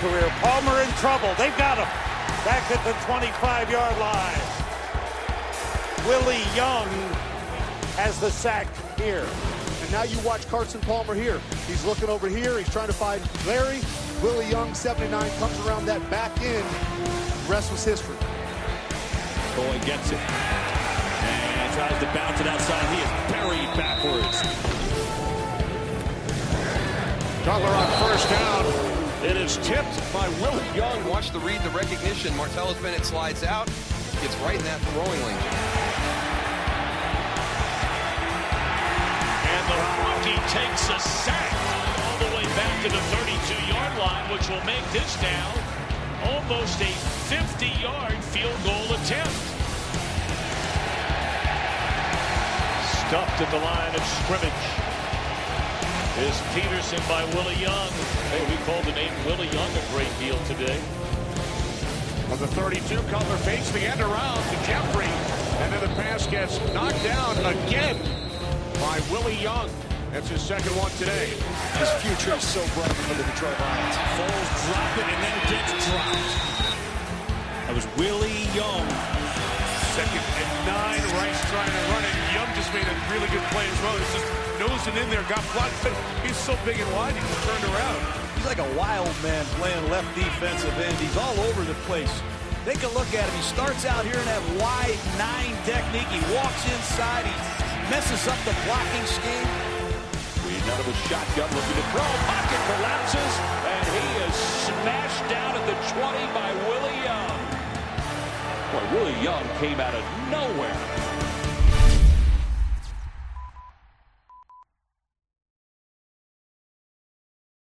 career. Palmer in trouble. They've got him back at the 25-yard line. Willie Young has the sack here. And now you watch Carson Palmer here. He's looking over here. He's trying to find Larry. Willie Young, 79, comes around that back end. The rest was history. Boy gets it. And tries to bounce it outside. He is buried backwards. Cutler on first down. It is tipped by Willie Young. Watch the read, the recognition. Martellus Bennett slides out. Gets right in that throwing lane. And the rookie takes a sack all the way back to the 32-yard line, which will make this now almost a 50-yard field goal attempt. Stuffed at the line of scrimmage is Peterson by Willie Young. Hey, we called the name Willie Young a great deal today. On the 32, Cutler fakes the end around to Jeffrey. And then the pass gets knocked down again by Willie Young. That's his second one today. His future is so bright for the Detroit Lions. Foles drop it and then gets dropped. That was Willie Young. Second and 9. Rice trying to run it. Young just made a really good play as well. He's just nosing in there, got blocked, but he's so big and wide, he just turned around. He's like a wild man playing left defensive end. He's all over the place. Take a look at him. He starts out here in that wide 9 technique. He walks inside. He messes up the blocking scheme. Reading out of a shotgun, looking to throw. Pocket collapses, and he is smashed down at the 20 by Willie Young. Boy, Willie Young came out of nowhere.